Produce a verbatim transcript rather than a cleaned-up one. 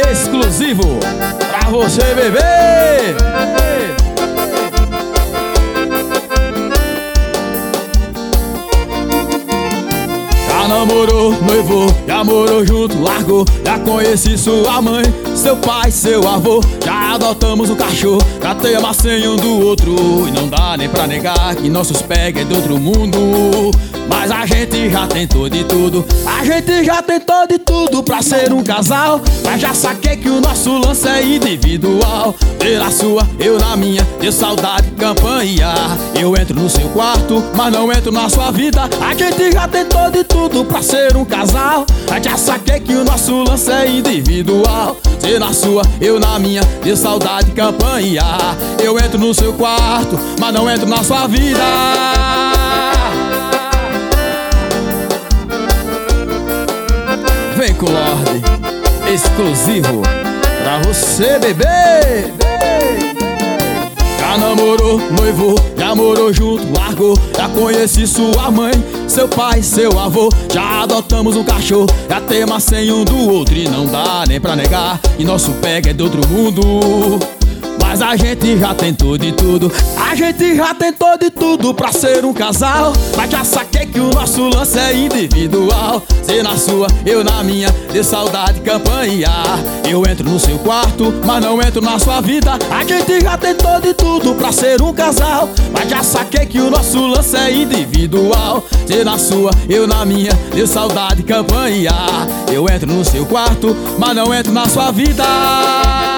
exclusivo pra você, bebê. Já namorou, noivou, já morou junto, largou. Já conheci sua mãe, seu pai, seu avô. Já adotamos um cachorro, já temos sem um do outro. E não dá nem pra negar que nossos pés é de outro mundo. Mas a gente já tentou de tudo, a gente já tentou de tudo pra ser um casal. Mas já saquei que o nosso lance é individual. Você na sua, eu na minha, deu saudade, campanha. Eu entro no seu quarto, mas não entro na sua vida. A gente já tentou de tudo pra ser um casal. Mas já saquei que o nosso lance é individual. Você na sua, eu na minha, deu saudade, campanha. Eu entro no seu quarto, mas não entro na sua vida. Vem com o Lorde, exclusivo pra você, bebê. Já namorou, noivou, já morou junto, largou. Já conheci sua mãe, seu pai, seu avô. Já adotamos um cachorro, já temos sem um do outro. E não dá nem pra negar que nosso pega é de outro mundo. Mas a gente já tentou de tudo, a gente já tentou de tudo pra ser um casal. Mas já saquei que o nosso lance é individual. Você na sua, eu na minha, de saudade, campanha. Eu entro no seu quarto, mas não entro na sua vida. A gente já tentou de tudo pra ser um casal. Mas já saquei que o nosso lance é individual. Você na sua, eu na minha, de saudade, campanha. Eu entro no seu quarto, mas não entro na sua vida.